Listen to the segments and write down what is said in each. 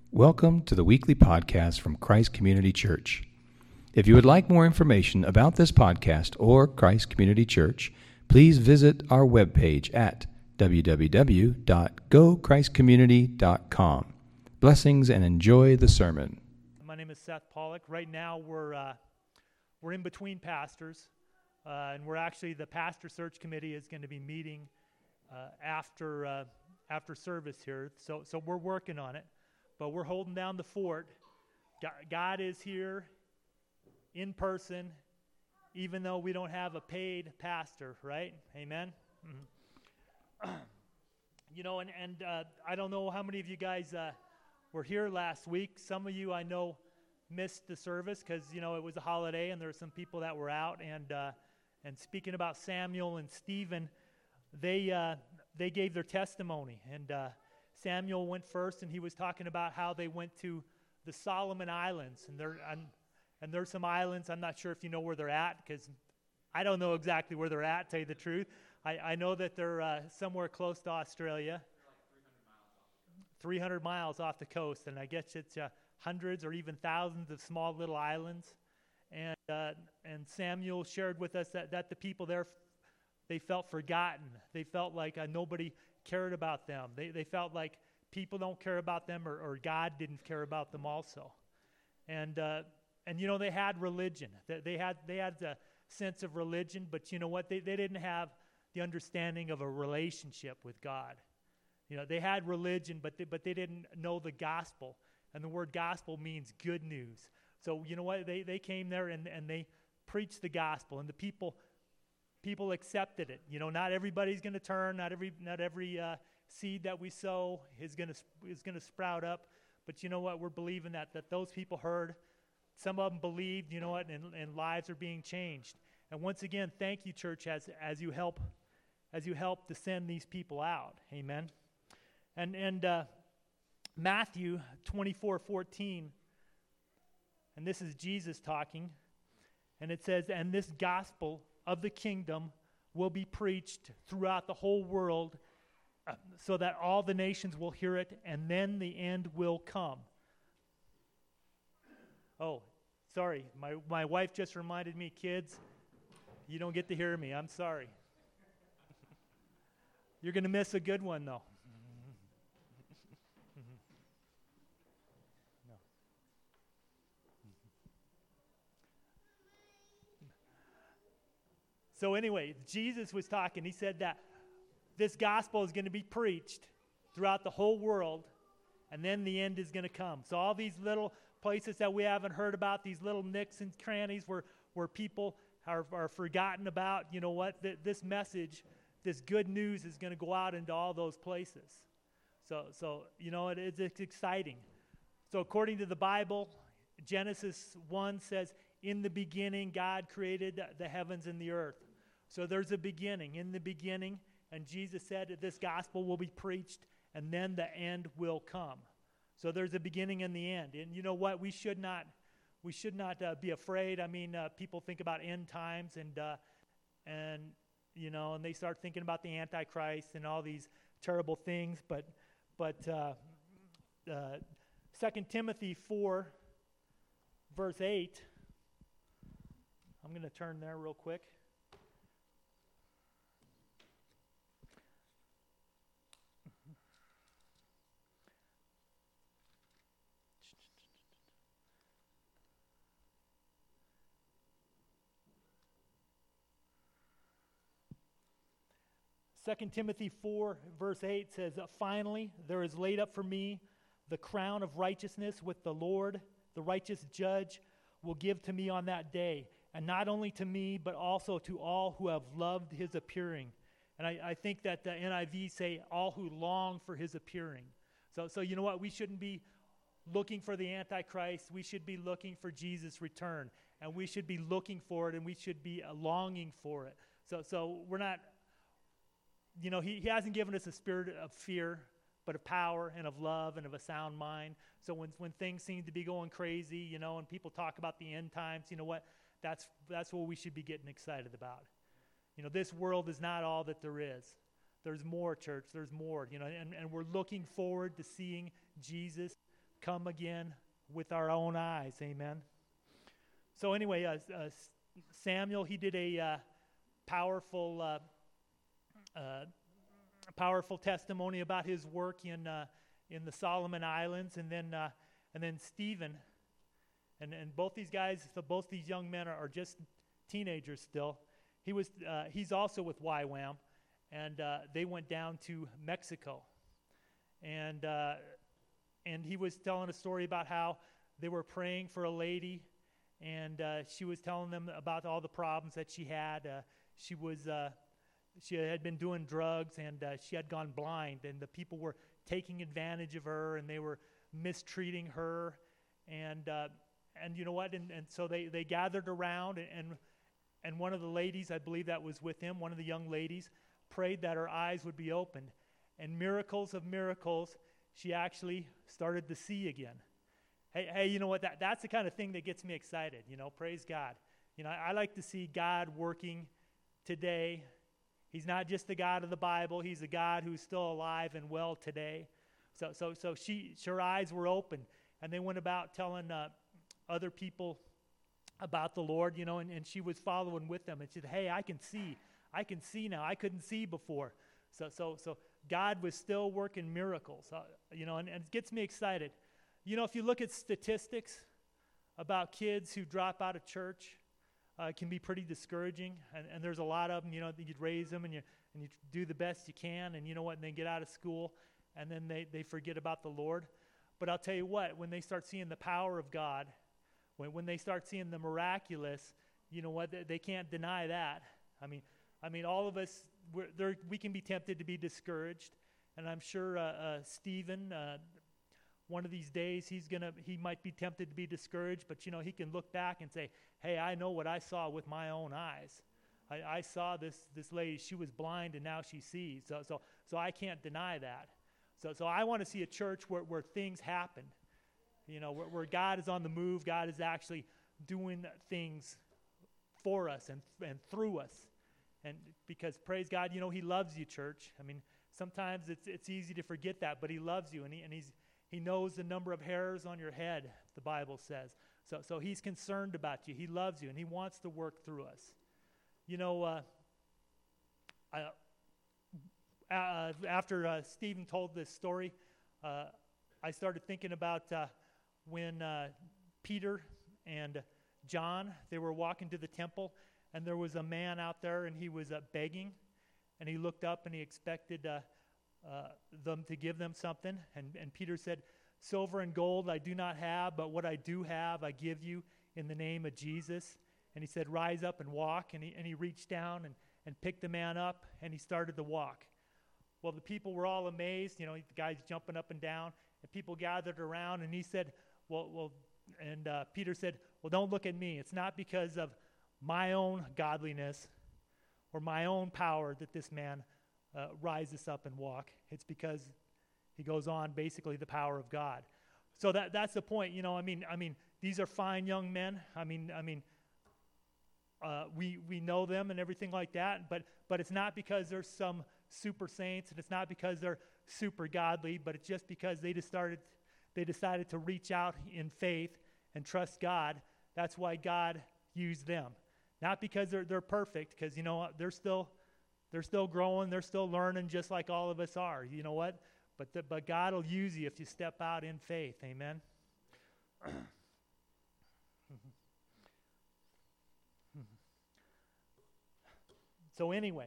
Welcome to the weekly podcast from Christ Community Church. If you would like more information about this podcast or Christ Community Church, please visit our webpage at www.gochristcommunity.com. Blessings and enjoy the sermon. My name is Seth Pollock. Right now we're in between pastors, and we're actually, the pastor search committee is going to be meeting after service here. So we're working on it, but we're holding down the fort. God is here in person, even though we don't have a paid pastor, right? Amen. Mm-hmm. You know, and I don't know how many of you guys were here last week. Some of you I know missed the service because, you know, it was a holiday and there were some people that were out. And speaking about Samuel and Stephen, they gave their testimony. And Samuel went first, and he was talking about how they went to the Solomon Islands. And there's some islands, I'm not sure if you know where they're at, because I don't know exactly where they're at, to tell you the truth. I know that they're somewhere close to Australia. 300 miles off the coast, and I guess it's hundreds or even thousands of small little islands. And Samuel shared with us that the people there, they felt forgotten. They felt like nobody cared about them. They felt like people don't care about them, or God didn't care about them also. And you know, they had religion. They had a sense of religion, but you know what? They didn't have the understanding of a relationship with God. You know, they had religion, but they didn't know the gospel. And the word gospel means good news. So you know what? They came there and they preached the gospel, and the people accepted it. You know, not everybody's going to turn. Not every seed that we sow is going to sprout up. But you know what? We're believing that those people heard. Some of them believed. You know what? And lives are being changed. And once again, thank you, church, as you help to send these people out. Amen. And Matthew 24:14, and this is Jesus talking, and it says, "And this gospel of the kingdom will be preached throughout the whole world, so that all the nations will hear it, and then the end will come." Oh, sorry, my wife just reminded me, kids, you don't get to hear me. I'm sorry. You're going to miss a good one, though. No. So anyway, Jesus was talking. He said that this gospel is going to be preached throughout the whole world, and then the end is going to come. So all these little places that we haven't heard about, these little nooks and crannies where people are forgotten about, you know what? This message, this good news is going to go out into all those places. So you know, it's exciting. So according to the Bible, Genesis 1 says, "In the beginning, God created the heavens and the earth." So there's a beginning. In the beginning, and Jesus said that this gospel will be preached, and then the end will come. So there's a beginning and the end. And you know what? We should not be afraid. I mean, people think about end times, and you know, and they start thinking about the Antichrist and all these terrible things. But 2 Timothy 4, verse 8. I'm going to turn there real quick. Second Timothy 4, verse 8 says, "Finally, there is laid up for me the crown of righteousness, with the Lord, the righteous judge, will give to me on that day, and not only to me, but also to all who have loved his appearing." And I think that the NIV say, "all who long for his appearing." So you know what? We shouldn't be looking for the Antichrist. We should be looking for Jesus' return, and we should be looking for it, and we should be longing for it. So we're not... You know, he hasn't given us a spirit of fear, but of power and of love and of a sound mind. So when things seem to be going crazy, you know, and people talk about the end times, you know what? That's what we should be getting excited about. You know, this world is not all that there is. There's more, church. There's more, you know, and we're looking forward to seeing Jesus come again with our own eyes. Amen. So anyway, Samuel, he did a powerful testimony about his work in the Solomon Islands, and then Stephen, and both these guys, both these young men are just teenagers still. He's also with YWAM, and they went down to Mexico, and he was telling a story about how they were praying for a lady, and she was telling them about all the problems that she had. She had been doing drugs, and she had gone blind, and the people were taking advantage of her, and they were mistreating her, and you know what? And so they gathered around, and one of the ladies, I believe that was with him, one of the young ladies, prayed that her eyes would be opened, and miracles of miracles, she actually started to see again. Hey, you know what? That's the kind of thing that gets me excited. Praise God. I like to see God working today. He's not just the God of the Bible. He's a God who's still alive and well today. So her eyes were open, and they went about telling other people about the Lord, and she was following with them. And she said, "Hey, I can see now. I couldn't see before." So God was still working miracles, and it gets me excited. If you look at statistics about kids who drop out of church, it can be pretty discouraging, and there's a lot of them, you'd raise them, and you do the best you can, and and they get out of school, and then they forget about the Lord. But I'll tell you what, when they start seeing the power of God, when they start seeing the miraculous, they can't deny that. I mean, all of us, we can be tempted to be discouraged, and I'm sure Stephen, one of these days, he might be tempted to be discouraged, but he can look back and say, "Hey, I know what I saw with my own eyes. I saw this lady. She was blind, and now she sees. So I can't deny that. So I want to see a church where things happen, where God is on the move. God is actually doing things for us and through us, and because praise God, He loves you, church. Sometimes it's easy to forget that, but He loves you, and He knows the number of hairs on your head, the Bible says. So He's concerned about you. He loves you, and He wants to work through us. After Stephen told this story, I started thinking about when Peter and John, they were walking to the temple, and there was a man out there, and he was begging, and he looked up, and he expected them to give them something, and Peter said, "Silver and gold I do not have, but what I do have I give you in the name of Jesus." And he said, "Rise up and walk," and he reached down and picked the man up, and he started to walk. Well, the people were all amazed, the guy's jumping up and down, and people gathered around, and he said, Peter said, "Well, don't look at me. It's not because of my own godliness or my own power that this man rises up and walk. It's because," he goes on, basically the power of God. So that's the point, these are fine young men. We know them and everything like that, but it's not because they're some super saints, and it's not because they're super godly, but it's just because they decided to reach out in faith and trust God. That's why God used them. Not because they're perfect, because they're still growing, they're still learning, just like all of us are. You know what? But God will use you if you step out in faith. Amen. So anyway,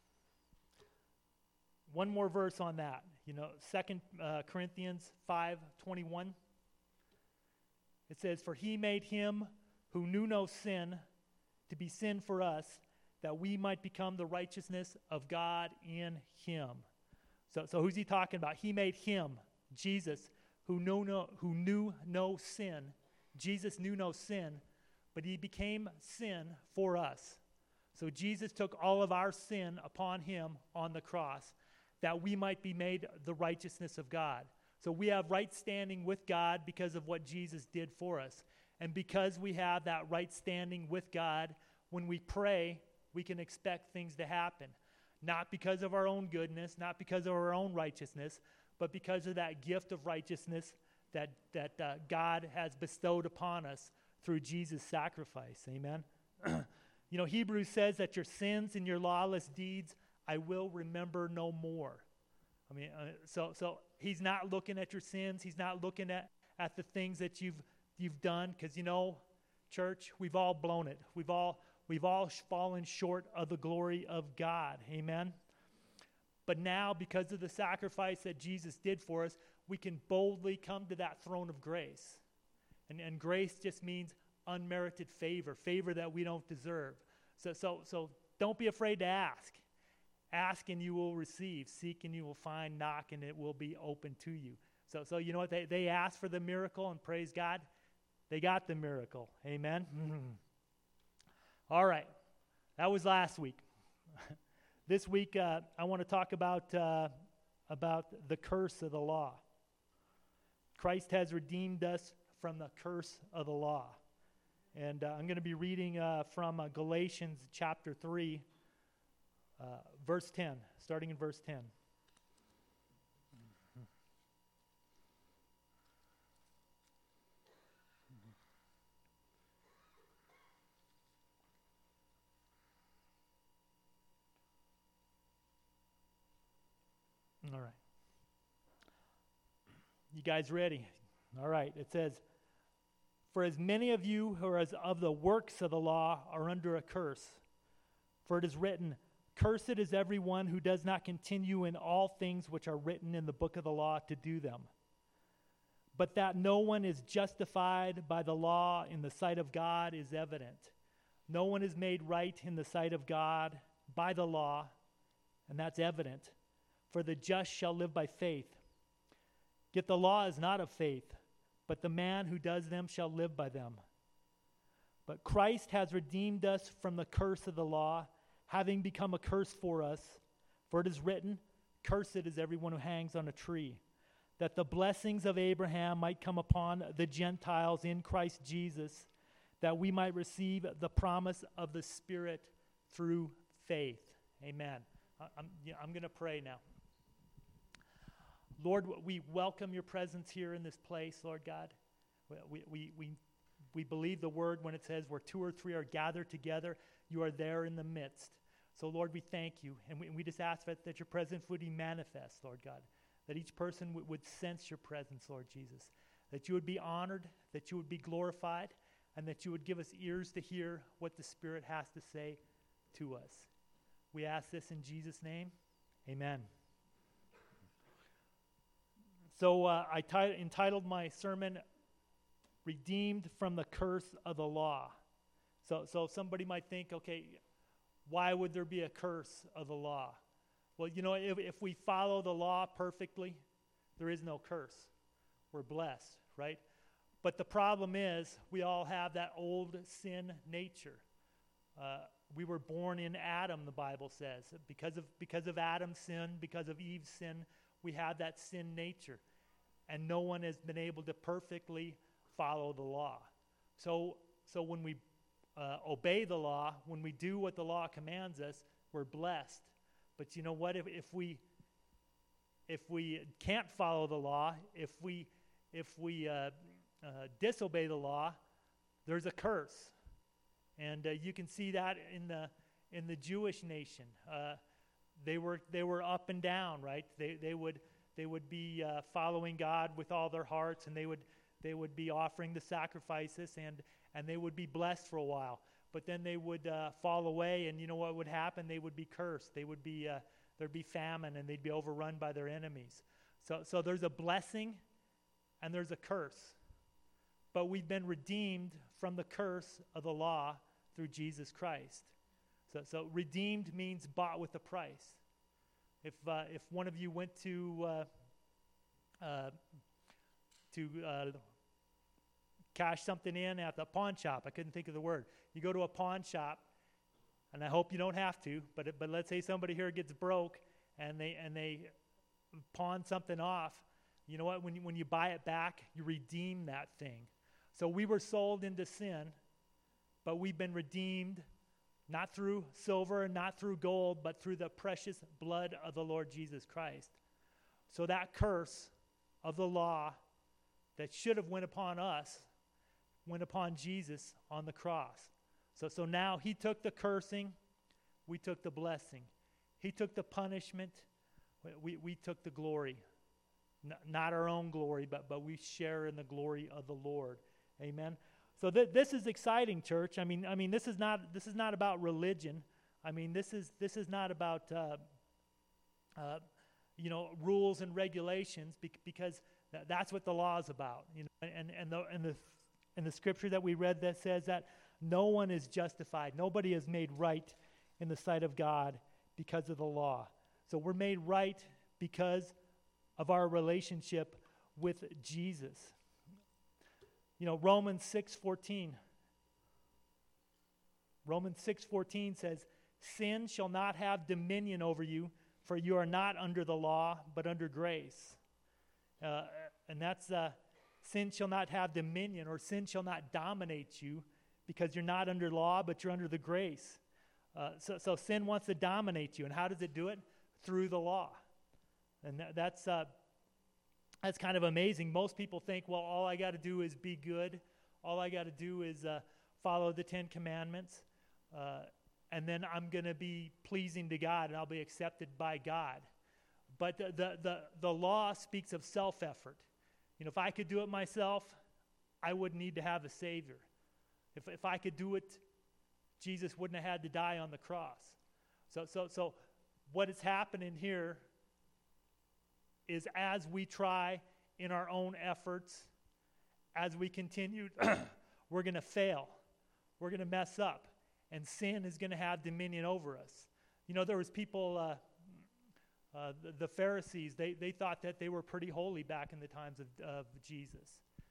one more verse on that. 2 Corinthians 5:21. It says, "For He made Him who knew no sin to be sin for us, that we might become the righteousness of God in Him." So who's He talking about? He made Him, Jesus, who knew no sin. Jesus knew no sin, but He became sin for us. So Jesus took all of our sin upon Him on the cross, that we might be made the righteousness of God. So we have right standing with God because of what Jesus did for us. And because we have that right standing with God, when we pray, we can expect things to happen. Not because of our own goodness, not because of our own righteousness, but because of that gift of righteousness that God has bestowed upon us through Jesus' sacrifice. Amen. You know, Hebrews says that your sins and your lawless deeds I will remember no more. I mean, so he's not looking at your sins. He's not looking at the things that you've done, because, you know, church, we've all blown it. We've all fallen short of the glory of God. Amen. But now, because of the sacrifice that Jesus did for us, we can boldly come to that throne of grace. And grace just means unmerited favor that we don't deserve. So don't be afraid to ask. Ask and you will receive. Seek and you will find. Knock and it will be open to you. So you know what? They asked for the miracle, and praise God, they got the miracle. Amen? All right. That was last week. This week, I want to talk about the curse of the law. Christ has redeemed us from the curse of the law. And I'm going to be reading from Galatians chapter 3, verse 10, starting in verse 10. All right. You guys ready? All right. It says, "For as many of you who are of the works of the law are under a curse. For it is written, Cursed is everyone who does not continue in all things which are written in the book of the law to do them. But that no one is justified by the law in the sight of God is evident. No one is made right in the sight of God by the law, and that's evident. For the just shall live by faith. Yet the law is not of faith, but the man who does them shall live by them. But Christ has redeemed us from the curse of the law, having become a curse for us. For it is written, Cursed is everyone who hangs on a tree, that the blessings of Abraham might come upon the Gentiles in Christ Jesus, that we might receive the promise of the Spirit through faith." Amen. I'm going to pray now. Lord, we welcome your presence here in this place, Lord God. We believe the word when it says where two or three are gathered together, you are there in the midst. So, Lord, we thank you. And we just ask that your presence would be manifest, Lord God. That each person would sense your presence, Lord Jesus. That you would be honored, that you would be glorified, and that you would give us ears to hear what the Spirit has to say to us. We ask this in Jesus' name. Amen. So I entitled my sermon, Redeemed from the Curse of the Law. So somebody might think, okay, why would there be a curse of the law? Well, you know, if we follow the law perfectly, there is no curse. We're blessed, right? But the problem is we all have that old sin nature. We were born in Adam, the Bible says. Because of Adam's sin, because of Eve's sin, we have that sin nature. And no one has been able to perfectly follow the law. So when we obey the law, when we do what the law commands us, we're blessed. But you know what? If we can't follow the law, if we disobey the law, there's a curse. And you can see that in the Jewish nation. They were up and down, right? They would be following God with all their hearts, and they would be offering the sacrifices, and they would be blessed for a while. But then they would fall away, and you know what would happen? They would be cursed. There'd be famine, and they'd be overrun by their enemies. So there's a blessing, and there's a curse. But we've been redeemed from the curse of the law through Jesus Christ. So redeemed means bought with a price. If one of you went to cash something in at the pawn shop, I couldn't think of the word. You go to a pawn shop, and I hope you don't have to, but let's say somebody here gets broke and they pawn something off. You know what? When you buy it back, you redeem that thing. So we were sold into sin, but we've been redeemed not through silver and not through gold, but through the precious blood of the Lord Jesus Christ. So that curse of the law that should have went upon us went upon Jesus on the cross. So now he took the cursing, we took the blessing. He took the punishment, we took the glory. Not our own glory, but we share in the glory of the Lord. Amen. So this is exciting, church. I mean, this is not about religion. I mean, this is not about rules and regulations, because that's what the law is about. And the scripture that we read that says that no one is justified, nobody is made right in the sight of God because of the law. So we're made right because of our relationship with Jesus. Romans 6:14. Romans 6:14 says, "Sin shall not have dominion over you, for you are not under the law, but under grace." And that's sin shall not have dominion, or sin shall not dominate you, because you're not under law, but you're under the grace. So sin wants to dominate you, and how does it do it? Through the law. And that's kind of amazing. Most people think, well, all I got to do is be good. All I got to do is follow the 10 Commandments, and then I'm going to be pleasing to God, and I'll be accepted by God. But the law speaks of self-effort. If I could do it myself, I wouldn't need to have a Savior. If I could do it, Jesus wouldn't have had to die on the cross. So what is happening here is, as we try in our own efforts, as we continue, we're going to fail. We're going to mess up. And sin is going to have dominion over us. There was people, the Pharisees, they thought that they were pretty holy back in the times of Jesus.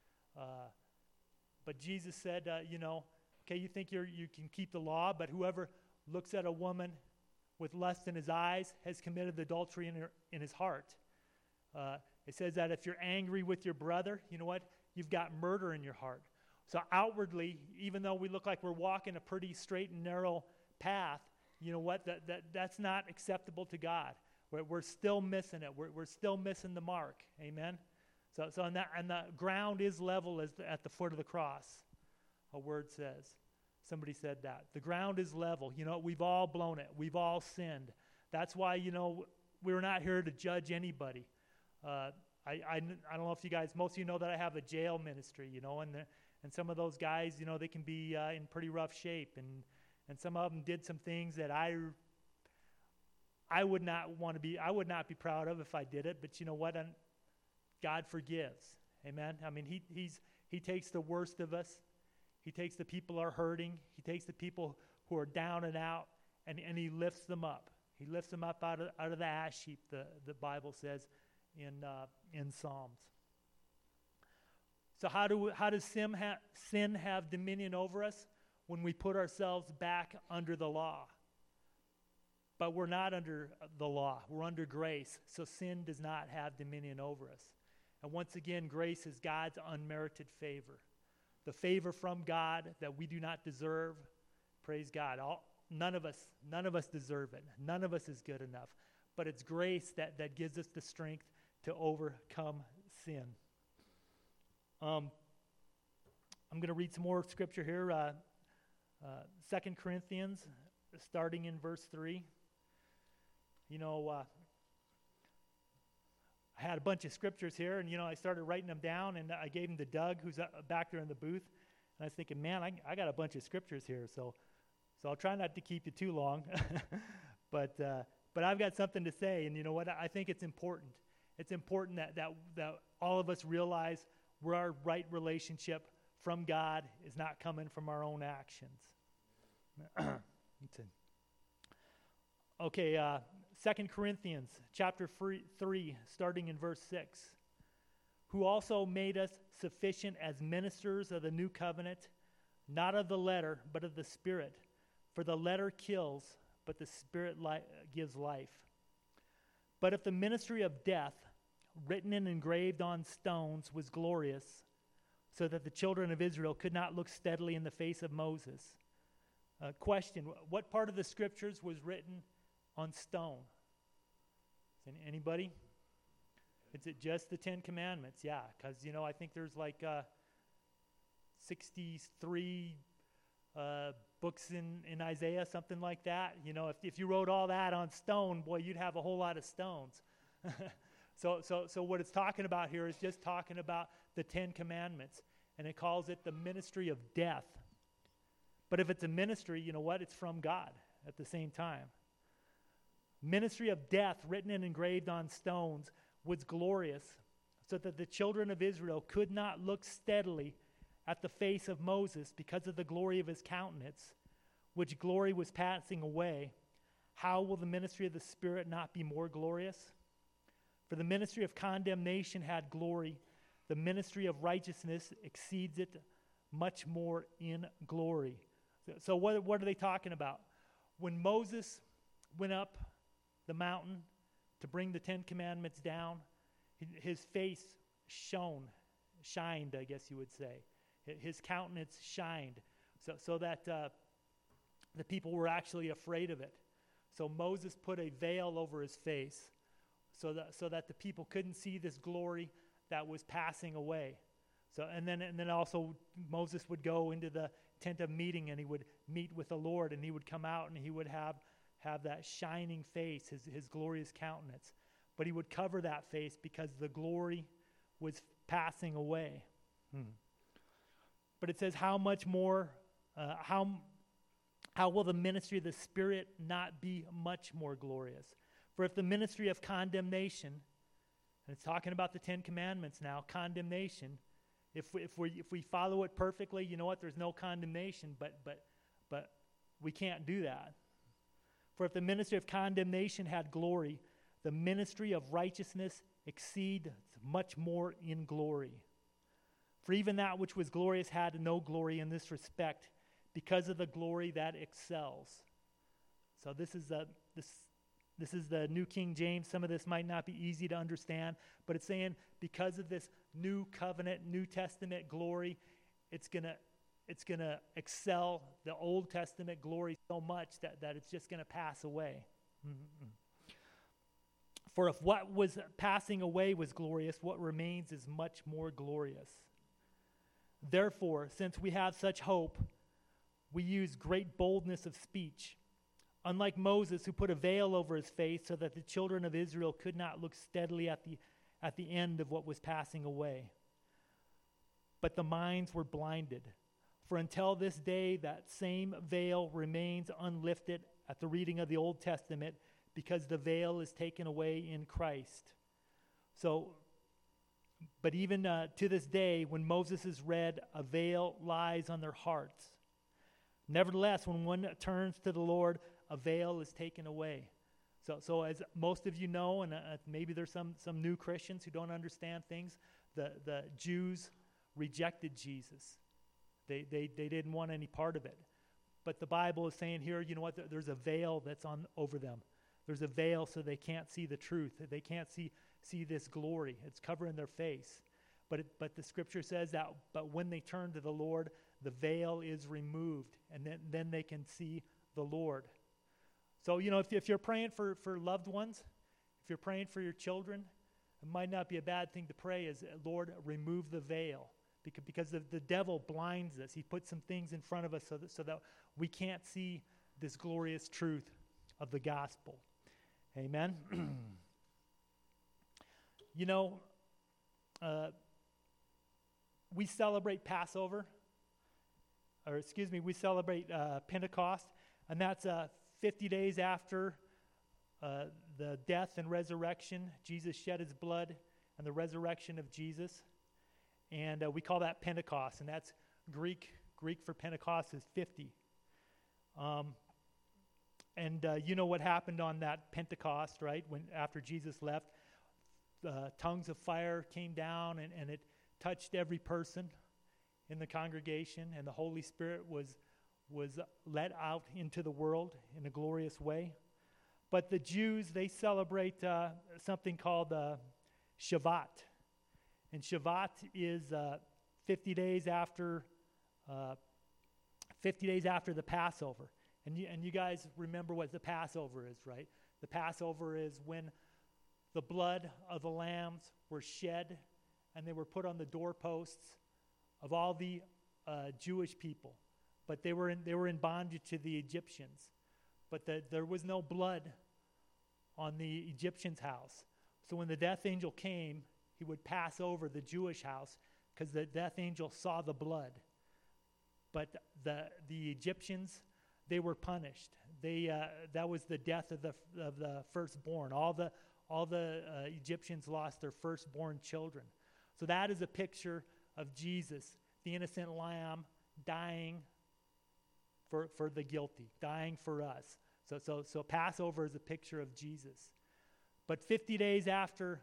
But Jesus said, okay, you think you can keep the law, but whoever looks at a woman with lust in his eyes has committed adultery in his heart. It says that if you're angry with your brother, you know what? You've got murder in your heart. So outwardly, even though we look like we're walking a pretty straight and narrow path, you know what? That's not acceptable to God. We're still missing it. We're still missing the mark. Amen? So and the ground is level at the foot of the cross, a word says. Somebody said that. The ground is level. We've all blown it. We've all sinned. That's why, we're not here to judge anybody. I don't know if you guys, most of you know that I have a jail ministry, and some of those guys, they can be in pretty rough shape, and some of them did some things that I would not be proud of if I did it, but you know what? God forgives. Amen? I mean, he takes the worst of us. He takes the people who are hurting. He takes the people who are down and out, and he lifts them up. He lifts them up out of the ash heap, the Bible says in Psalms. So how does sin have dominion over us? When we put ourselves back under the law. But we're not under the law. We're under grace. So sin does not have dominion over us. And once again, grace is God's unmerited favor. The favor from God that we do not deserve. Praise God. None of us deserve it. None of us is good enough. But it's grace that gives us the strength to overcome sin. I'm going to read some more scripture here. 2 Corinthians, starting in verse 3. I had a bunch of scriptures here, and, I started writing them down, and I gave them to Doug, who's back there in the booth. And I was thinking, man, I got a bunch of scriptures here, so I'll try not to keep you too long. But I've got something to say, and you know what? I think it's important. It's important that all of us realize where our right relationship from God is not coming from our own actions. Okay, 2 Corinthians chapter 3, starting in verse 6. Who also made us sufficient as ministers of the new covenant, not of the letter, but of the Spirit. For the letter kills, but the Spirit gives life. But if the ministry of death, written and engraved on stones, was glorious, so that the children of Israel could not look steadily in the face of Moses. Question, what part of the scriptures was written on stone? Anybody? Is it just the 10 Commandments? Yeah, because, I think there's like 63 books in Isaiah, something like that. If you wrote all that on stone, boy, you'd have a whole lot of stones. So what it's talking about here is just talking about the 10 Commandments, and it calls it the ministry of death. But if it's a ministry, you know what? It's from God at the same time. Ministry of death, written and engraved on stones, was glorious, so that the children of Israel could not look steadily at the face of Moses because of the glory of his countenance, which glory was passing away. How will the ministry of the Spirit not be more glorious? For the ministry of condemnation had glory. The ministry of righteousness exceeds it much more in glory. So what are they talking about? When Moses went up the mountain to bring the 10 Commandments down, his face shined, I guess you would say. His countenance shined, so that the people were actually afraid of it. So Moses put a veil over his face so that the people couldn't see this glory that was passing away. And then also Moses would go into the tent of meeting, and he would meet with the Lord, and he would come out, and he would have that shining face, his glorious countenance. But he would cover that face because the glory was passing away. But it says, how much more, how will the ministry of the Spirit not be much more glorious? For if the ministry of condemnation, and it's talking about the 10 Commandments now, condemnation, if we follow it perfectly, you know what? There's no condemnation, but we can't do that. For if the ministry of condemnation had glory, the ministry of righteousness exceeds much more in glory. For even that which was glorious had no glory in this respect, because of the glory that excels. So this is the New King James. Some of this might not be easy to understand, but it's saying because of this new covenant, New Testament glory, it's gonna excel the Old Testament glory so much that it's just gonna pass away. For if what was passing away was glorious, what remains is much more glorious. Therefore, since we have such hope, we use great boldness of speech. Unlike Moses, who put a veil over his face so that the children of Israel could not look steadily at the end of what was passing away. But the minds were blinded. For until this day, that same veil remains unlifted at the reading of the Old Testament, because the veil is taken away in Christ. But even to this day, when Moses is read, a veil lies on their hearts. Nevertheless, when one turns to the Lord, a veil is taken away. So as most of you know, and maybe there's some new Christians who don't understand things, the Jews rejected Jesus. They didn't want any part of it. But the Bible is saying here, you know what, there's a veil that's on over them. There's a veil so they can't see the truth. They can't see this glory. It's covering their face. But the scripture says that, but when they turn to the Lord, the veil is removed, and then they can see the Lord. So, if you're praying for loved ones, if you're praying for your children, it might not be a bad thing to pray is, Lord, remove the veil. Because the devil blinds us. He puts some things in front of us so that we can't see this glorious truth of the gospel. Amen? We celebrate Passover, we celebrate Pentecost, and that's 50 days after the death and resurrection. Jesus shed his blood and the resurrection of Jesus. And we call that Pentecost, and that's Greek for Pentecost is 50. You know what happened on that Pentecost, right? After Jesus left, tongues of fire came down, and it touched every person in the congregation, and the Holy Spirit was let out into the world in a glorious way. But the Jews, they celebrate something called Shavuot. And Shavuot is 50 days after the Passover. And you guys remember what the Passover is, right? The Passover is when the blood of the lambs were shed, and they were put on the doorposts of all the Jewish people. But they were in bondage to the Egyptians. But there was no blood on the Egyptians' house. So when the death angel came, he would pass over the Jewish house because the death angel saw the blood. But the Egyptians, they were punished. That was the death of the firstborn. All the Egyptians lost their firstborn children. So that is a picture of Jesus, the innocent lamb, dying for the guilty, dying for us. So Passover is a picture of Jesus. But 50 days after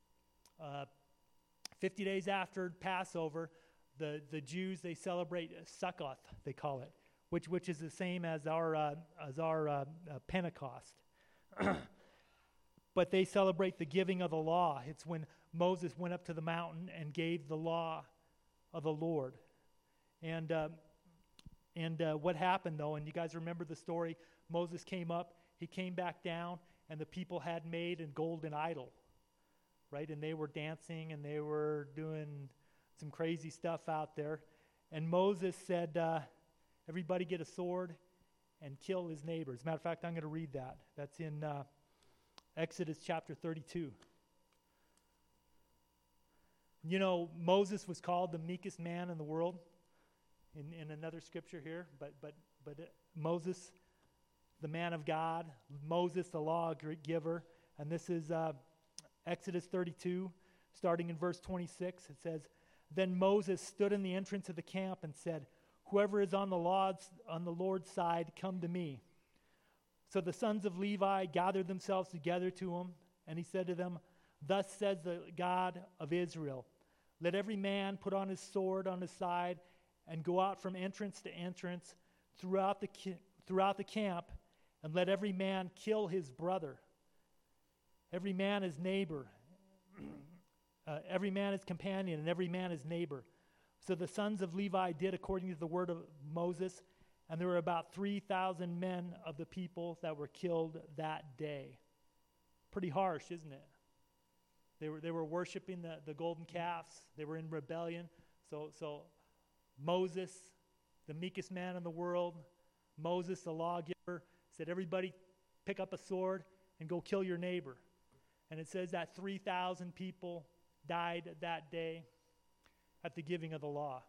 Passover, the Jews, they celebrate Succoth, they call it, which is the same as our Pentecost. But they celebrate the giving of the law. It's when Moses went up to the mountain and gave the law of the Lord. And what happened, though, and you guys remember the story, Moses came up, he came back down, and the people had made a golden idol, right? And they were dancing, and they were doing some crazy stuff out there. And Moses said, everybody get a sword and kill his neighbor. As a matter of fact, I'm going to read that. That's in Exodus chapter 32. You know, Moses was called the meekest man in the world in another scripture here, but Moses, the man of God, Moses, the law giver, and this is Exodus 32, starting in verse 26. It says, "Then Moses stood in the entrance of the camp and said, 'Whoever is on the Lord's side, come to me.' So the sons of Levi gathered themselves together to him, and he said to them, 'Thus says the God of Israel, let every man put on his sword on his side and go out from entrance to entrance throughout the camp, and let every man kill his brother, every man his neighbor, every man his companion, and every man his neighbor.' So the sons of Levi did according to the word of Moses, and there were about 3,000 men of the people that were killed that day." Pretty harsh, isn't it? They were worshiping the golden calves. They were in rebellion. So Moses, the meekest man in the world, Moses, the lawgiver, said, "Everybody pick up a sword and go kill your neighbor." And it says that 3,000 people died that day at the giving of the law.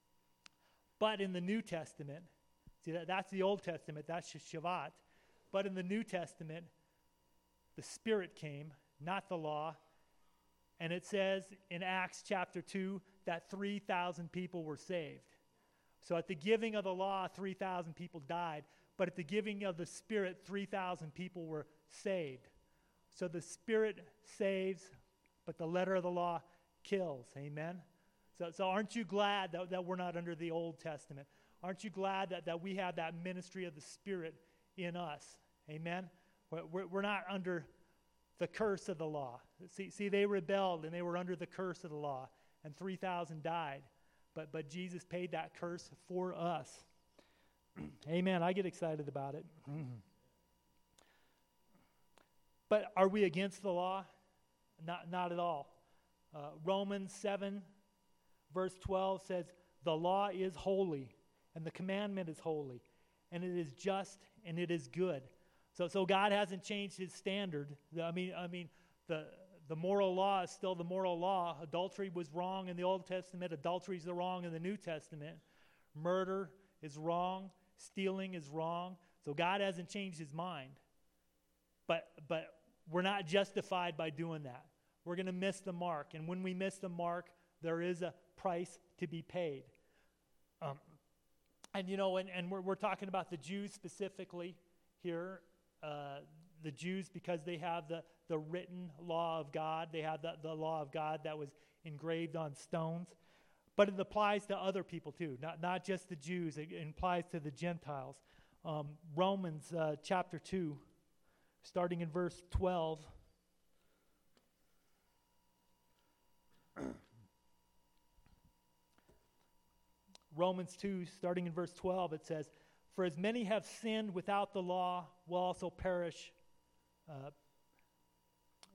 But in the New Testament, see, that's the Old Testament, that's Shavuot. But in the New Testament, the Spirit came, not the law. And it says in Acts chapter 2 that 3,000 people were saved. So at the giving of the law, 3,000 people died. But at the giving of the Spirit, 3,000 people were saved. So the Spirit saves, but the letter of the law kills. Amen? So aren't you glad that we're not under the Old Testament? Aren't you glad that we have that ministry of the Spirit in us? Amen? We're not under the curse of the law. See, they rebelled and they were under the curse of the law, and 3,000 died. But Jesus paid that curse for us. Amen. I get excited about it. But are we against the law? Not at all. Romans 7, verse 12 says, "The law is holy, and the commandment is holy, and it is just, and it is good." So God hasn't changed his standard. I mean, the moral law is still the moral law. Adultery was wrong in the Old Testament. Adultery is wrong in the New Testament. Murder is wrong. Stealing is wrong. So God hasn't changed his mind. But we're not justified by doing that. We're going to miss the mark. And when we miss the mark, there is a price to be paid. And we're talking about the Jews specifically here. The Jews, because they have the written law of God. They have the law of God that was engraved on stones. But it applies to other people too, not just the Jews. It applies to the Gentiles. Romans chapter 2, starting in verse 12. Romans 2, starting in verse 12, it says, "For as many have sinned without the law will also perish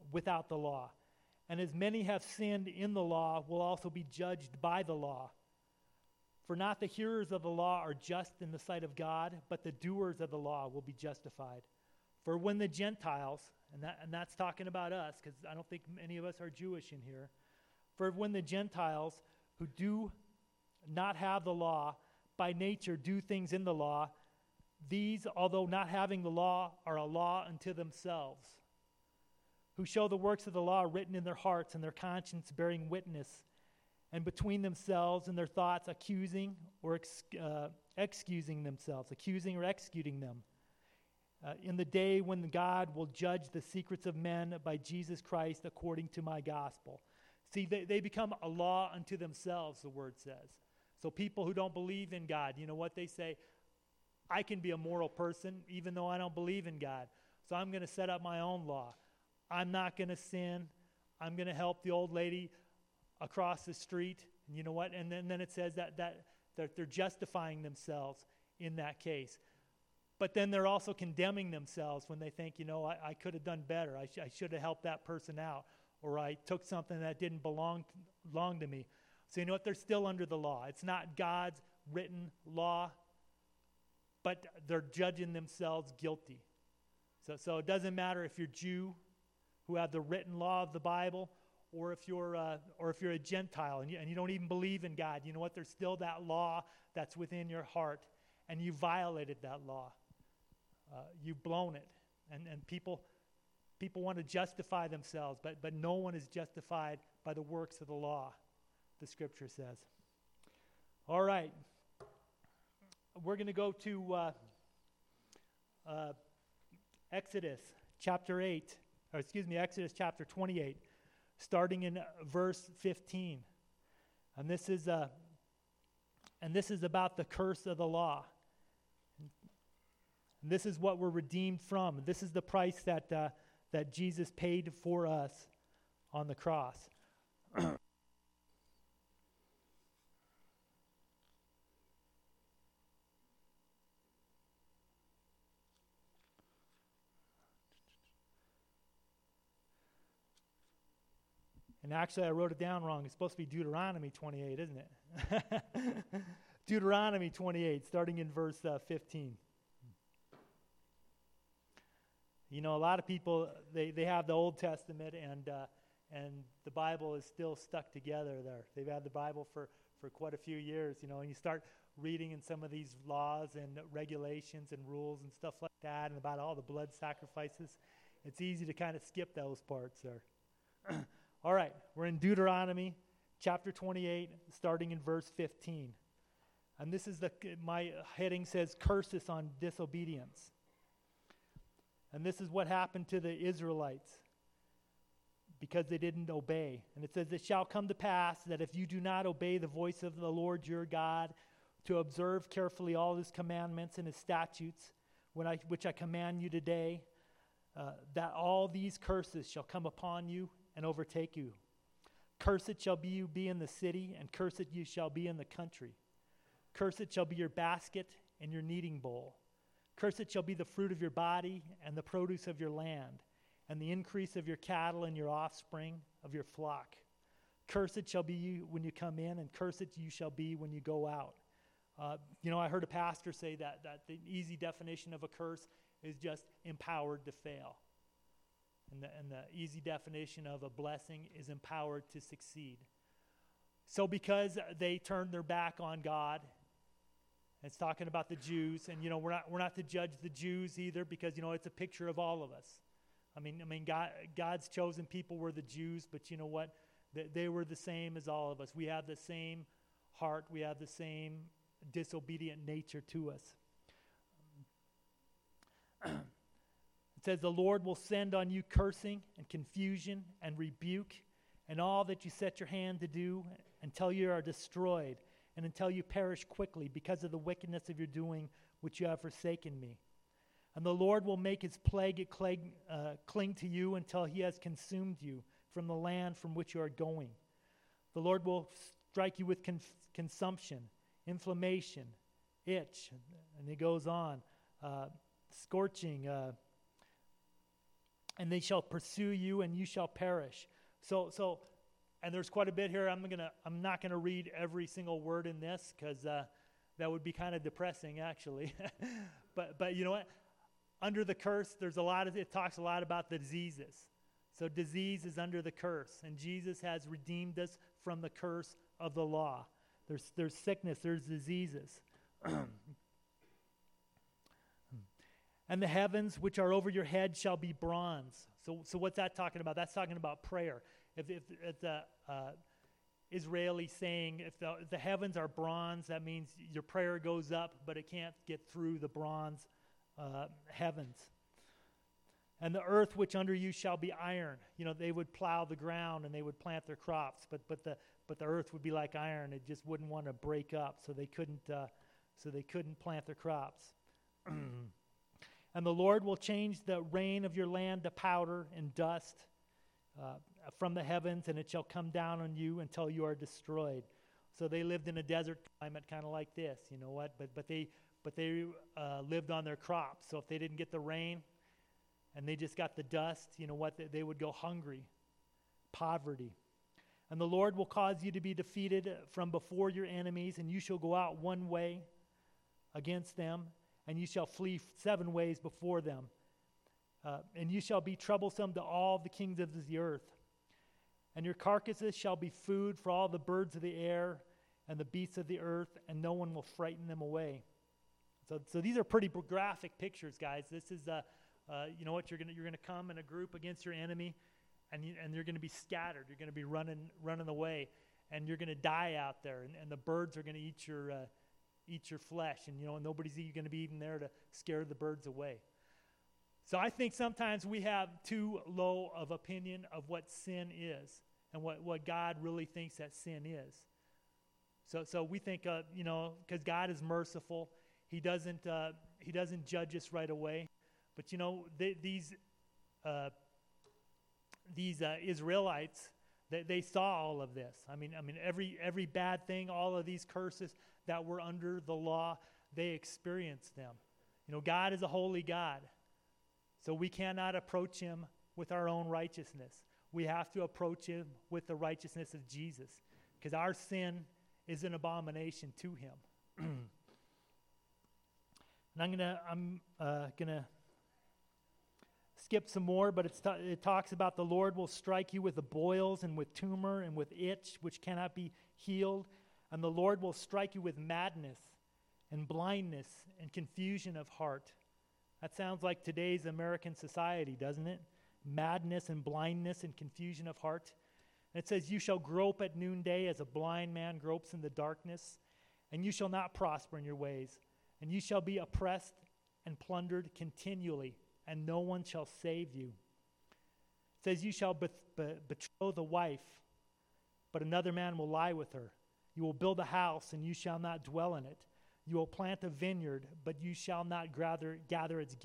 without the law. And as many have sinned in the law will also be judged by the law. For not the hearers of the law are just in the sight of God, but the doers of the law will be justified. For when the Gentiles, and that's talking about us, because I don't think any of us are Jewish in here. For when the Gentiles who do not have the law, by nature do things in the law, these, although not having the law, are a law unto themselves, who show the works of the law written in their hearts, and their conscience bearing witness, and between themselves and their thoughts accusing or excusing themselves, accusing or executing them. In the day when God will judge the secrets of men by Jesus Christ according to my gospel. See, they become a law unto themselves, the word says. So people who don't believe in God, you know what they say? I can be a moral person even though I don't believe in God. So I'm going to set up my own law. I'm not going to sin. I'm going to help the old lady across the street. And you know what? And then it says that they're justifying themselves in that case. But then they're also condemning themselves when they think, I could have done better. I should have helped that person out. Or I took something that didn't belong to me. So you know what? They're still under the law. It's not God's written law, but they're judging themselves guilty. So it doesn't matter if you're Jew who have the written law of the Bible, or if you're a Gentile and you don't even believe in God. You know what? There's still that law that's within your heart, and you violated that law. You've blown it, and people want to justify themselves, but no one is justified by the works of the law, the Scripture says. All right. We're going to go to Exodus chapter 28, starting in verse 15. And this is about the curse of the law. And this is what we're redeemed from. This is the price that Jesus paid for us on the cross. And actually, I wrote it down wrong. It's supposed to be Deuteronomy 28, isn't it? Deuteronomy 28, starting in verse 15. A lot of people, they have the Old Testament, and the Bible is still stuck together there. They've had the Bible for quite a few years, and you start reading in some of these laws and regulations and rules and stuff like that, and about all the blood sacrifices. It's easy to kind of skip those parts there. All right, we're in Deuteronomy chapter 28, starting in verse 15. And this is my heading says, curses on disobedience. And this is what happened to the Israelites because they didn't obey. And it says, it shall come to pass that if you do not obey the voice of the Lord your God, to observe carefully all his commandments and his statutes, which I command you today, that all these curses shall come upon you and overtake you. Cursed shall you be in the city, and cursed you shall be in the country. Cursed shall be your basket and your kneading bowl. Cursed shall be the fruit of your body and the produce of your land, and the increase of your cattle and your offspring of your flock. Cursed shall be you when you come in, and cursed you shall be when you go out. I heard a pastor say that the easy definition of a curse is just empowered to fail. And the easy definition of a blessing is empowered to succeed. So because they turned their back on God, it's talking about the Jews, and we're not to judge the Jews either, because it's a picture of all of us. I mean God's chosen people were the Jews, but you know what? They were the same as all of us. We have the same heart. We have the same disobedient nature to us. It says, the Lord will send on you cursing and confusion and rebuke and all that you set your hand to do until you are destroyed and until you perish quickly because of the wickedness of your doing, which you have forsaken me. And the Lord will make his plague cling to you until he has consumed you from the land from which you are going. The Lord will strike you with consumption, inflammation, itch, and it goes on, scorching, and they shall pursue you, and you shall perish. So, and there's quite a bit here. I'm not gonna read every single word in this because that would be kind of depressing, actually. but you know what? Under the curse, it talks a lot about the diseases. So disease is under the curse, and Jesus has redeemed us from the curse of the law. There's sickness, there's diseases. And the heavens which are over your head shall be bronze. So what's that talking about? That's talking about prayer. If the Israeli saying, if the heavens are bronze, that means your prayer goes up, but it can't get through the bronze heavens. And the earth which under you shall be iron. You know, they would plow the ground and they would plant their crops, but the earth would be like iron. It just wouldn't want to break up, so they couldn't plant their crops. And the Lord will change the rain of your land to powder and dust from the heavens, and it shall come down on you until you are destroyed. So they lived in a desert climate, kind of like this, you know what? But they lived on their crops. So if they didn't get the rain, and they just got the dust, you know what? They would go hungry, poverty. And the Lord will cause you to be defeated from before your enemies, and you shall go out one way against them, and you shall flee 7 ways before them. And you shall be troublesome to all the kings of the earth. And your carcasses shall be food for all the birds of the air and the beasts of the earth, and no one will frighten them away. So these are pretty graphic pictures, guys. This is you know what? You're gonna come in a group against your enemy, and you're gonna be scattered. You're gonna be running away, and you're gonna die out there, and the birds are gonna eat your flesh, and you know nobody's gonna be even there to scare the birds away. So I think sometimes we have too low of opinion of what sin is and what God really thinks that sin is. So we think you know, because God is merciful, He doesn't judge us right away. But you know, these Israelites, they saw all of this. I mean, every bad thing, all of these curses that were under the law, they experienced them. You know, God is a holy God, so we cannot approach Him with our own righteousness. We have to approach Him with the righteousness of Jesus, because our sin is an abomination to Him. And I'm gonna skip some more, but it talks about the Lord will strike you with the boils and with tumor and with itch, which cannot be healed. And the Lord will strike you with madness and blindness and confusion of heart. That sounds like today's American society, doesn't it? Madness and blindness and confusion of heart. And it says, you shall grope at noonday as a blind man gropes in the darkness, and you shall not prosper in your ways. And you shall be oppressed and plundered continually, and no one shall save you. It says, you shall betroth a wife, but another man will lie with her. You will build a house, and you shall not dwell in it. You will plant a vineyard, but you shall not gather its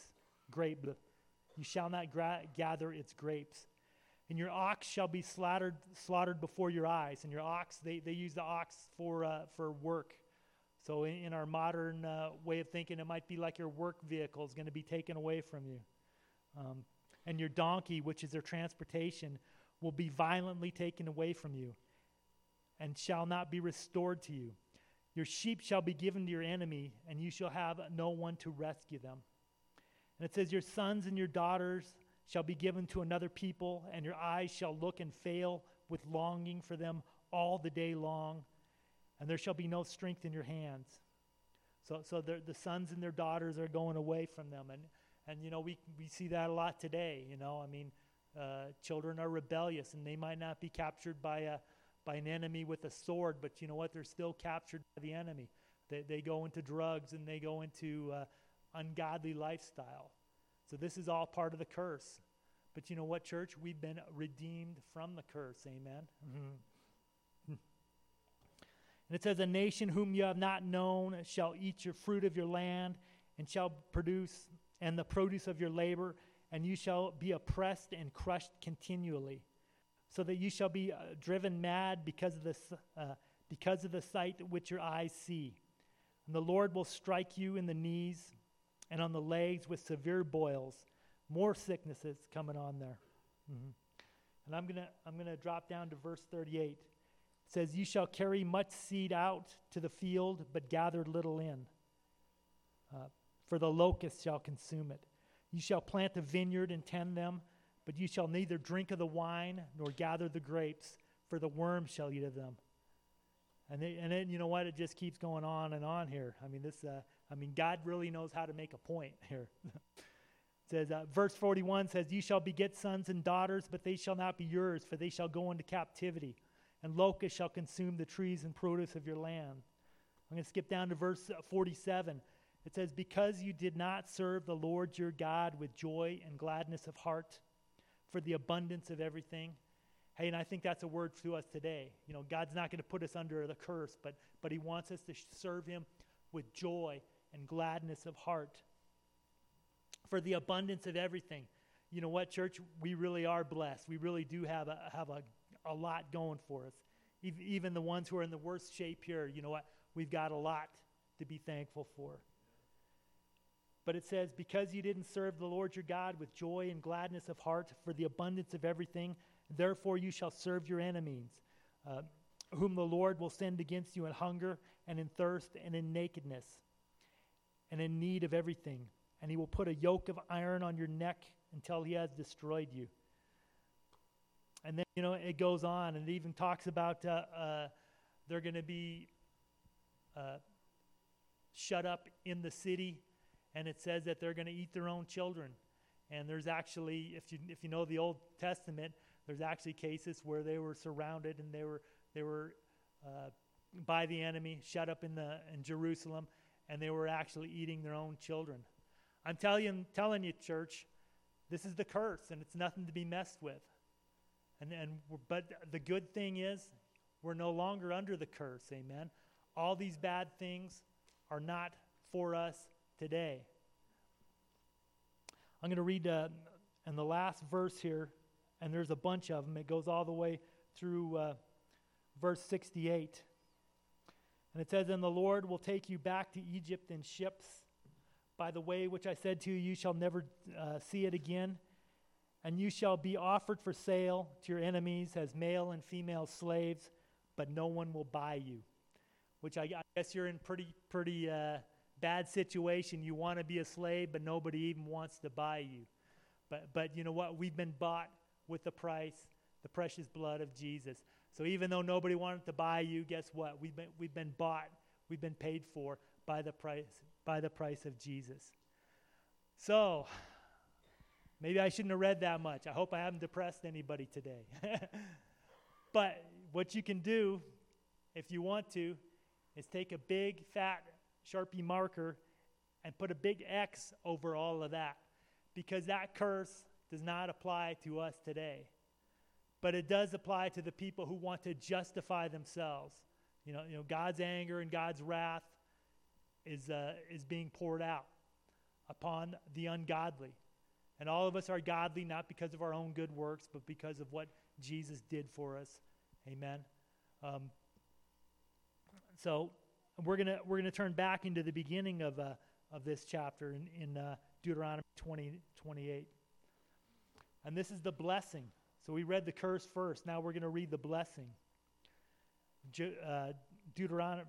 You shall not gather its grapes. And your ox shall be slaughtered before your eyes. And your ox, they use the ox for work. So in our modern way of thinking, it might be like your work vehicle is going to be taken away from you. And your donkey, which is their transportation, will be violently taken away from you and shall not be restored to you. Your sheep shall be given to your enemy, and you shall have no one to rescue them. And it says, your sons and your daughters shall be given to another people, and your eyes shall look and fail with longing for them all the day long, and there shall be no strength in your hands. So the sons and their daughters are going away from them, and you know, we see that a lot today. You know, I mean, children are rebellious, and they might not be captured by an enemy with a sword, but you know what? They're still captured by the enemy. They go into drugs, and they go into ungodly lifestyle. So this is all part of the curse. But you know what, church? We've been redeemed from the curse. Amen. Mm-hmm. And it says, a nation whom you have not known shall eat your fruit of your land, and shall produce and the produce of your labor, and you shall be oppressed and crushed continually, so that you shall be driven mad because of the sight which your eyes see. And the Lord will strike you in the knees and on the legs with severe boils. More sicknesses coming on there. And I'm gonna drop down to verse 38. It says, "You shall carry much seed out to the field, but gather little in. For the locust shall consume it. You shall plant a vineyard and tend them, but you shall neither drink of the wine nor gather the grapes, for the worm shall eat of them." And then you know what? It just keeps going on and on here. God really knows how to make a point here. It says, verse 41 says, "You shall beget sons and daughters, but they shall not be yours, for they shall go into captivity, and locusts shall consume the trees and produce of your land." I'm going to skip down to verse 47. It says, "Because you did not serve the Lord your God with joy and gladness of heart for the abundance of everything." Hey, and I think that's a word to us today. You know, God's not going to put us under the curse, but he wants us to serve him with joy and gladness of heart for the abundance of everything. You know what, church? We really are blessed. We really do have a lot going for us. Even the ones who are in the worst shape here, you know what? We've got a lot to be thankful for. But it says, "Because you didn't serve the Lord your God with joy and gladness of heart for the abundance of everything, therefore you shall serve your enemies, whom the Lord will send against you in hunger and in thirst and in nakedness and in need of everything. And he will put a yoke of iron on your neck until he has destroyed you." And then, you know, it goes on, and it even talks about they're going to be shut up in the city, and it says that they're going to eat their own children. And there's actually, if you know the Old Testament, there's actually cases where they were surrounded and they were by the enemy, shut up in Jerusalem, and they were actually eating their own children. I'm telling you, church, this is the curse, and it's nothing to be messed with. But the good thing is, we're no longer under the curse. Amen. All these bad things are not for us today. I'm going to read in the last verse here, and there's a bunch of them. It goes all the way through verse 68. And it says, "And the Lord will take you back to Egypt in ships. By the way which I said to you, you shall never see it again. And you shall be offered for sale to your enemies as male and female slaves, but no one will buy you." Which I guess you're in pretty bad situation. You want to be a slave, but nobody even wants to buy you. But you know what? We've been bought with the price, the precious blood of Jesus. So even though nobody wanted to buy you, guess what? We've been bought. We've been paid for by the price of Jesus. So maybe I shouldn't have read that much. I hope I haven't depressed anybody today. But what you can do, if you want to, is take a big, fat Sharpie marker and put a big X over all of that, because that curse does not apply to us today. But it does apply to the people who want to justify themselves. You know, God's anger and God's wrath is being poured out upon the ungodly. And all of us are godly not because of our own good works, but because of what Jesus did for us. Amen. So we're gonna turn back into the beginning of this chapter in Deuteronomy 20:28, and this is the blessing. So we read the curse first. Now we're going to read the blessing. Deuteronomy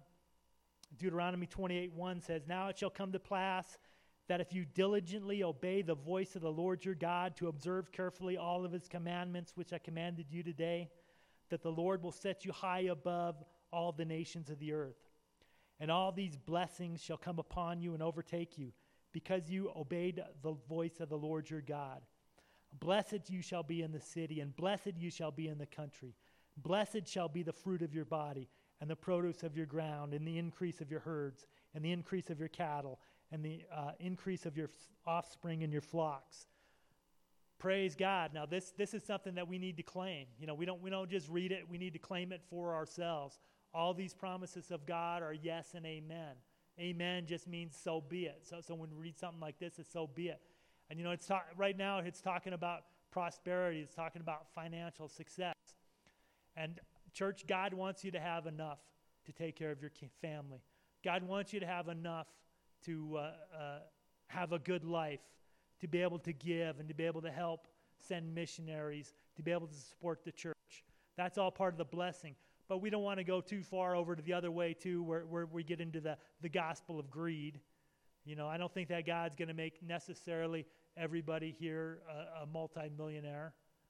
28:1 says, "Now it shall come to pass that if you diligently obey the voice of the Lord your God to observe carefully all of his commandments which I commanded you today, that the Lord will set you high above all the nations of the earth. And all these blessings shall come upon you and overtake you, because you obeyed the voice of the Lord your God. Blessed you shall be in the city, and blessed you shall be in the country. Blessed shall be the fruit of your body, and the produce of your ground, and the increase of your herds, and the increase of your cattle, and the increase of your offspring and your flocks." Praise God. Now this is something that we need to claim. You know, we don't just read it, we need to claim it for ourselves. All these promises of God are yes and amen. Amen just means so be it. So when we read something like this, it's so be it. And you know, right now it's talking about prosperity, it's talking about financial success. And church, God wants you to have enough to take care of your family. God wants you to have enough to have a good life, to be able to give and to be able to help send missionaries, to be able to support the church. That's all part of the blessing. But we don't want to go too far over to the other way too, where we get into the gospel of greed. I don't think that God's going to make necessarily everybody here a multimillionaire.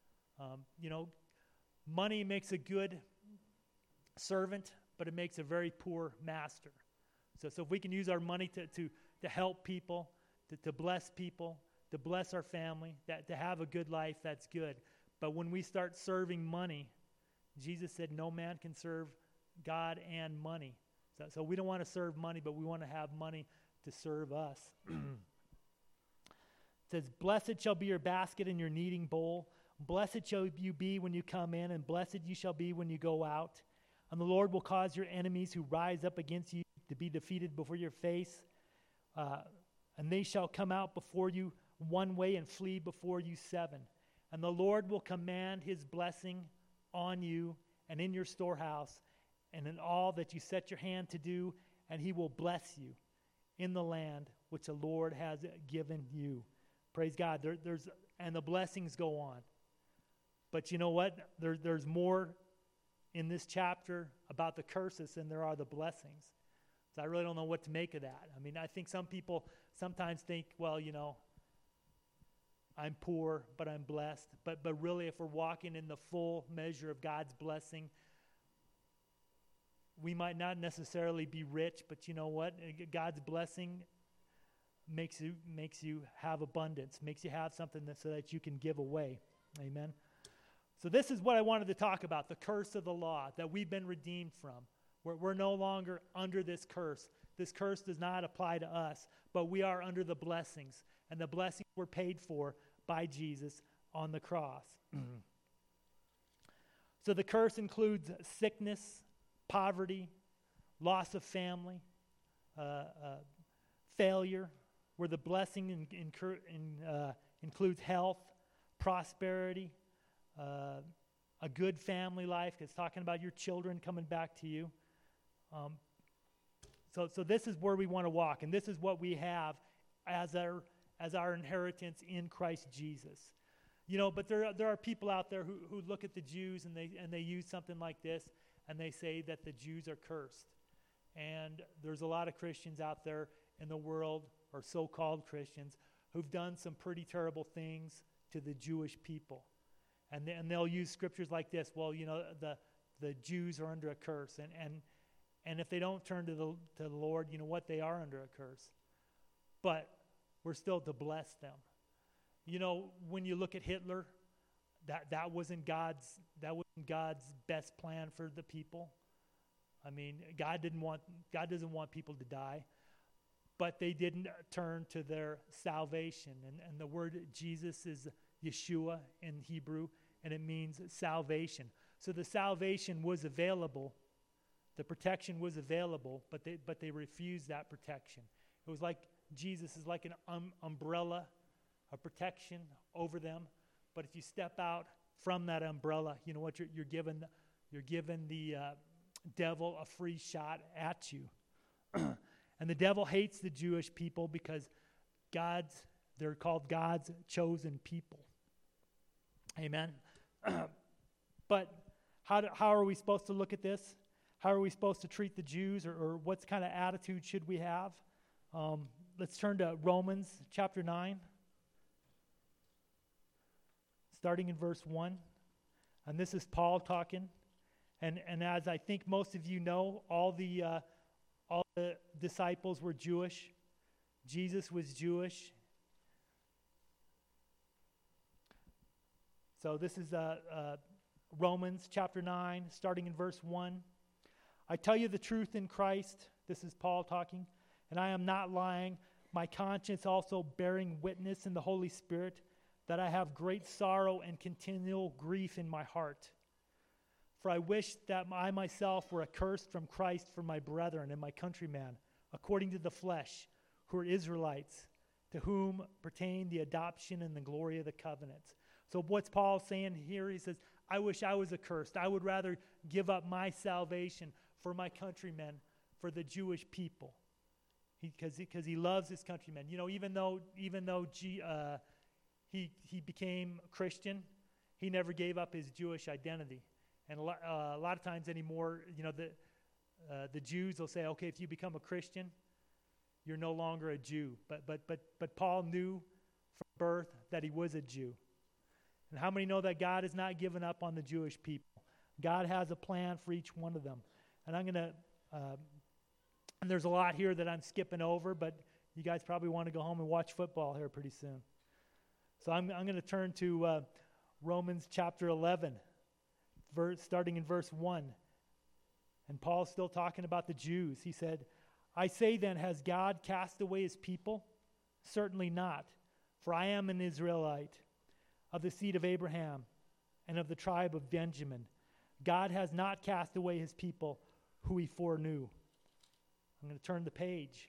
Money makes a good servant, but it makes a very poor master. So if we can use our money to help people, to bless people, to bless our family, to have a good life, that's good. But when we start serving money, Jesus said no man can serve God and money. So we don't want to serve money, but we want to have money to serve us. It says, blessed shall be your basket and your kneading bowl. Blessed shall you be when you come in, and blessed you shall be when you go out. And the Lord will cause your enemies who rise up against you to be defeated before your face. And they shall come out before you one way and flee before you seven. And the Lord will command his blessing on you and in your storehouse and in all that you set your hand to do, and he will bless you in the land which the Lord has given you. Praise God. And the blessings go on. But you know what? There's more in this chapter about the curses than there are the blessings. So I really don't know what to make of that. I mean, I think some people sometimes think, well, I'm poor, but I'm blessed. But really, if we're walking in the full measure of God's blessing, we might not necessarily be rich, but you know what? God's blessing makes you have abundance, makes you have something so that you can give away. Amen. So this is what I wanted to talk about, the curse of the law that we've been redeemed from. We're no longer under this curse. This curse does not apply to us, but we are under the blessings, and the blessings were paid for by Jesus on the cross. So the curse includes sickness, poverty, loss of family, failure, where the blessing includes health, prosperity, a good family life. It's talking about your children coming back to you. So this is where we want to walk, and this is what we have as our inheritance in Christ Jesus. But there are people out there who look at the Jews and they use something like this, and they say that the Jews are cursed. And there's a lot of Christians out there in the world, or so-called Christians, who've done some pretty terrible things to the Jewish people. And they'll use scriptures like this. Well, the Jews are under a curse, and if they don't turn to the Lord, you know what? They are under a curse. But we're still to bless them. When you look at Hitler, that wasn't God's best plan for the people. I mean, God doesn't want people to die, but they didn't turn to their salvation. And the word Jesus is Yeshua in Hebrew, and it means salvation. So the salvation was available, the protection was available, but they refused that protection. It was like Jesus is like an umbrella, a protection over them. But if you step out from that umbrella, you know what? You're given the devil a free shot at you. And the devil hates the Jewish people because they're called God's chosen people. Amen. But how are we supposed to look at this? How are we supposed to treat the Jews, or what kind of attitude should we have? Let's turn to Romans chapter 9, starting in verse 1. And this is Paul talking. And as I think most of you know, all the disciples were Jewish. Jesus was Jewish. So this is Romans chapter 9, starting in verse 1. I tell you the truth in Christ, this is Paul talking, and I am not lying, my conscience also bearing witness in the Holy Spirit, that I have great sorrow and continual grief in my heart. For I wish that I myself were accursed from Christ for my brethren and my countrymen, according to the flesh, who are Israelites, to whom pertain the adoption and the glory of the covenants. So what's Paul saying here? He says, I wish I was accursed. I would rather give up my salvation for my countrymen, for the Jewish people. because he loves his countrymen. You know, even though he became a Christian, he never gave up his Jewish identity. And a lot of times anymore, you know, the Jews will say, okay, if you become a Christian, you're no longer a Jew. But Paul knew from birth that he was a Jew. And how many know that God has not given up on the Jewish people? God has a plan for each one of them. And I'm going to, and there's a lot here that I'm skipping over, but you guys probably want to go home and watch football here pretty soon. So I'm going to turn to Romans chapter 11, starting in verse 1. And Paul's still talking about the Jews. He said, I say then, has God cast away his people? Certainly not. For I am an Israelite, of the seed of Abraham, and of the tribe of Benjamin. God has not cast away his people who he foreknew. I'm going to turn the page.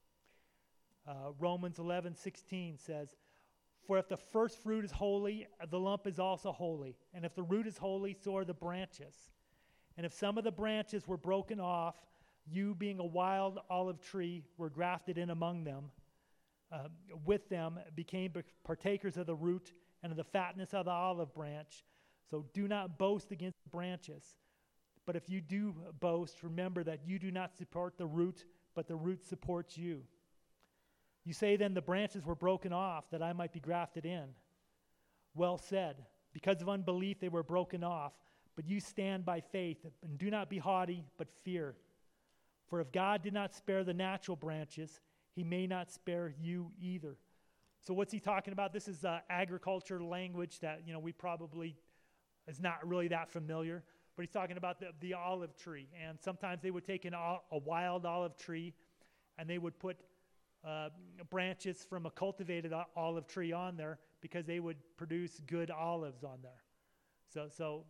Romans 11:16 says, for if the first fruit is holy, the lump is also holy. And if the root is holy, so are the branches. And if some of the branches were broken off, you being a wild olive tree were grafted in among them. With them became partakers of the root and of the fatness of the olive branch. So do not boast against the branches. But if you do boast, remember that you do not support the root, but the root supports you. You say then the branches were broken off that I might be grafted in. Well said. Because of unbelief they were broken off, but you stand by faith, and do not be haughty, but fear. For if God did not spare the natural branches, he may not spare you either. So what's he talking about? This is agriculture language that, you know, we probably is not really that familiar. But he's talking about the olive tree. And sometimes they would take a wild olive tree and they would put branches from a cultivated olive tree on there because they would produce good olives on there.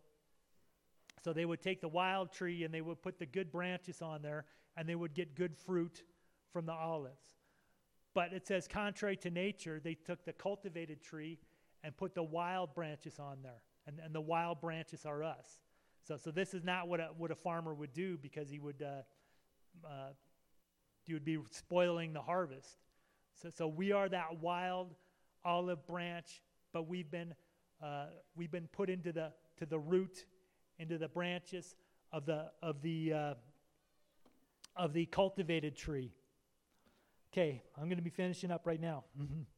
So they would take the wild tree and they would put the good branches on there and they would get good fruit from the olives. But it says contrary to nature, they took the cultivated tree and put the wild branches on there. And the wild branches are us. So this is not what a farmer would do, because he would be spoiling the harvest. So we are that wild olive branch, but we've been put into the root, into the branches of the cultivated tree. Okay, I'm going to be finishing up right now.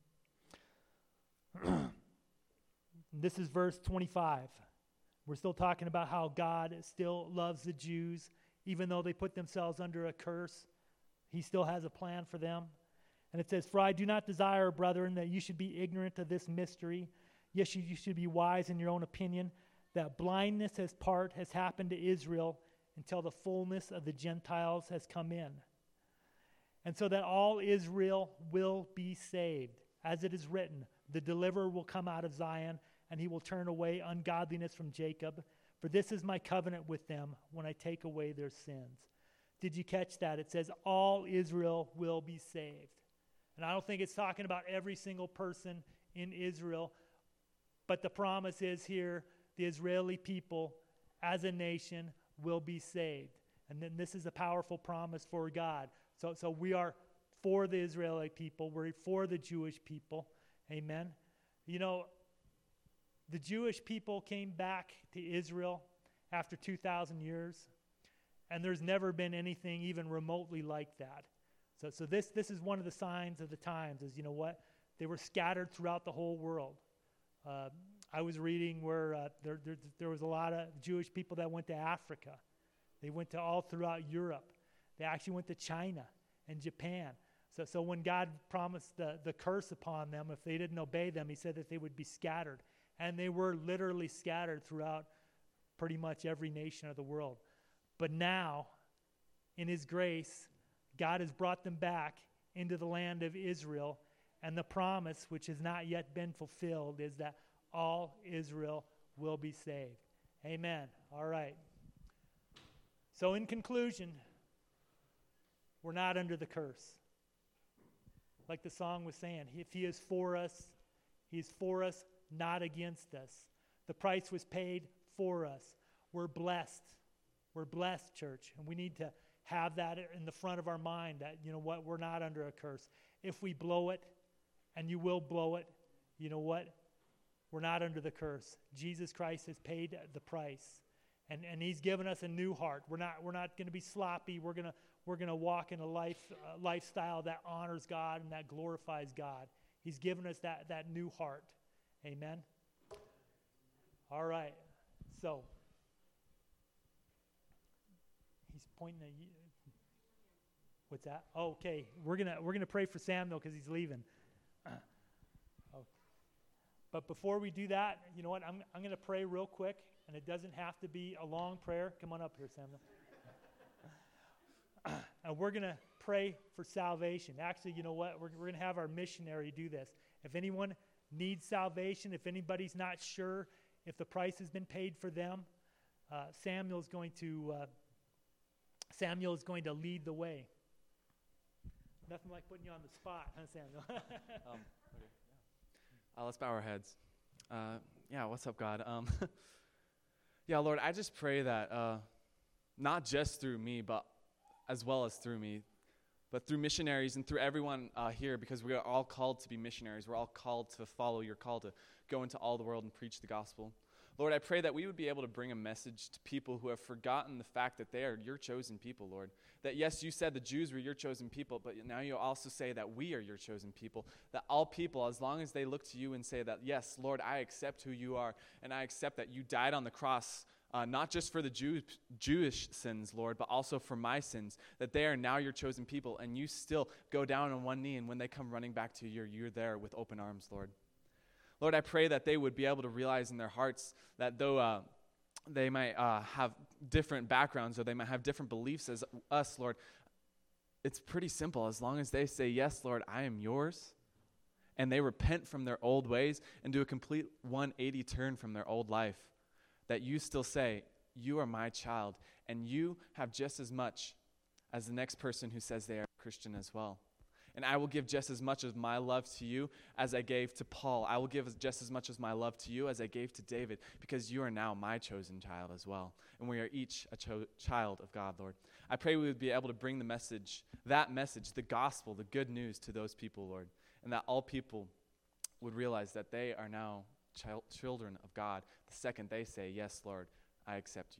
This is verse 25. We're still talking about how God still loves the Jews. Even though they put themselves under a curse, he still has a plan for them. And it says, for I do not desire, brethren, that you should be ignorant of this mystery. Yes, you should be wise in your own opinion, that blindness has happened to Israel until the fullness of the Gentiles has come in. And so that all Israel will be saved. As it is written, the deliverer will come out of Zion, and he will turn away ungodliness from Jacob. For this is my covenant with them when I take away their sins. Did you catch that? It says all Israel will be saved. And I don't think it's talking about every single person in Israel, but the promise is here, the Israeli people as a nation will be saved. And then this is a powerful promise for God. So we are for the Israeli people. We're for the Jewish people. Amen. You know, the Jewish people came back to Israel after 2,000 years, and there's never been anything even remotely like that. So this is one of the signs of the times, is, you know what? They were scattered throughout the whole world. I was reading where there was a lot of Jewish people that went to Africa. They went to all throughout Europe. They actually went to China and Japan. So when God promised the curse upon them, if they didn't obey them, he said that they would be scattered. And they were literally scattered throughout pretty much every nation of the world. But now, in his grace, God has brought them back into the land of Israel. And the promise, which has not yet been fulfilled, is that all Israel will be saved. Amen. All right. So in conclusion, we're not under the curse. Like the song was saying, if he is for us, he's for us, not against us. The price was paid for us. We're blessed. We're blessed, church. And we need to have that in the front of our mind that, you know what, we're not under a curse. If we blow it, and you will blow it, you know what? We're not under the curse. Jesus Christ has paid the price. And he's given us a new heart. We're not going to be sloppy. We're going to walk in a lifestyle that honors God and that glorifies God. He's given us that new heart. Amen. All right. So he's pointing at you. What's that? Oh, okay. We're gonna pray for Samuel because he's leaving. But before we do that, you know what? I'm going to pray real quick, and it doesn't have to be a long prayer. Come on up here, Samuel. And we're going to pray for salvation. Actually, you know what? We're going to have our missionary do this. If anyone needs salvation, if anybody's not sure if the price has been paid for them, Samuel is going to lead the way. Nothing like putting you on the spot, huh, Samuel? Let's bow our heads. What's up, God? Lord, I just pray that not just through me, but as well as through me, but through missionaries and through everyone here, because we are all called to be missionaries. We're all called to follow your call to go into all the world and preach the gospel. Lord, I pray that we would be able to bring a message to people who have forgotten the fact that they are your chosen people, Lord. That yes, you said the Jews were your chosen people, but now you also say that we are your chosen people. That all people, as long as they look to you and say that, yes, Lord, I accept who you are, and I accept that you died on the cross, not just for the Jewish sins, Lord, but also for my sins, that they are now your chosen people, and you still go down on one knee, and when they come running back to you, you're there with open arms, Lord. Lord, I pray that they would be able to realize in their hearts that though they might have different backgrounds or they might have different beliefs as us, Lord, it's pretty simple. As long as they say, yes, Lord, I am yours, and they repent from their old ways and do a complete 180 turn from their old life, that you still say, you are my child, and you have just as much as the next person who says they are a Christian as well. And I will give just as much of my love to you as I gave to Paul. I will give just as much of my love to you as I gave to David, because you are now my chosen child as well. And we are each a child of God, Lord. I pray we would be able to bring that message, the gospel, the good news to those people, Lord. And that all people would realize that they are now children of God the second they say, yes, Lord, I accept you.